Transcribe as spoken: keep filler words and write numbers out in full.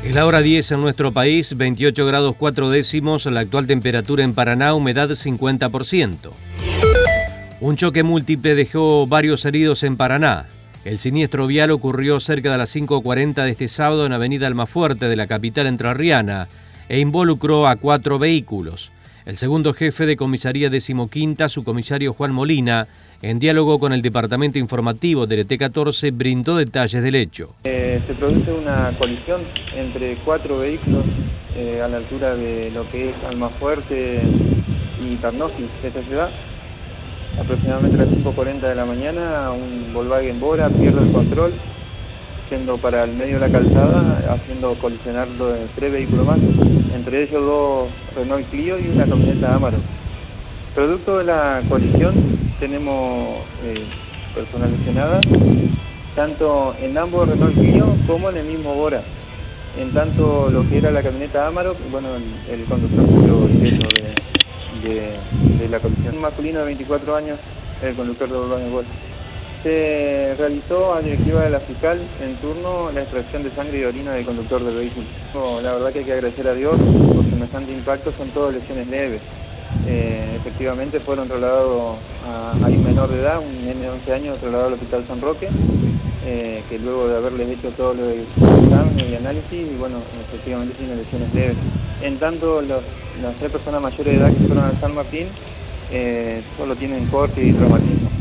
Es la hora diez en nuestro país, veintiocho grados cuatro décimos, la actual temperatura en Paraná, humedad cincuenta por ciento. Un choque múltiple dejó varios heridos en Paraná. El siniestro vial ocurrió cerca de las cinco cuarenta de este sábado en Avenida Almafuerte de la capital entrerriana e involucró a cuatro vehículos. El segundo jefe de comisaría decimoquinta, subcomisario Juan Molina, en diálogo con el departamento informativo de T catorce, brindó detalles del hecho. Eh, se produce una colisión entre cuatro vehículos eh, a la altura de lo que es Almafuerte y Tarnosis de esta ciudad. Aproximadamente a las cinco cuarenta de la mañana, un Volkswagen Bora pierde el control, yendo para el medio de la calzada, haciendo colisionar tres vehículos más, entre ellos dos Renault Clio y una camioneta Amaro. Producto de la colisión tenemos eh, personas lesionadas, tanto en ambos Renault Clio como en el mismo Bora. En tanto lo que era la camioneta Amaro, bueno, el, el conductor murió ileso de, de, de la colisión. Un masculino de veinticuatro años, el conductor de Volkswagen Bora. Se realizó a directiva de la fiscal en turno la extracción de sangre y orina del conductor del vehículo. La verdad que hay que agradecer a Dios por semejante impacto, son todas lesiones leves. Eh, efectivamente fueron trasladados a, a un menor de edad, un nene de once años, trasladado al Hospital San Roque, eh, que luego de haberles hecho todos los exámenes y análisis, y bueno, efectivamente tiene lesiones leves. En tanto, los, las tres personas mayores de edad que fueron al San Martín, eh, solo tienen corte y traumatismo.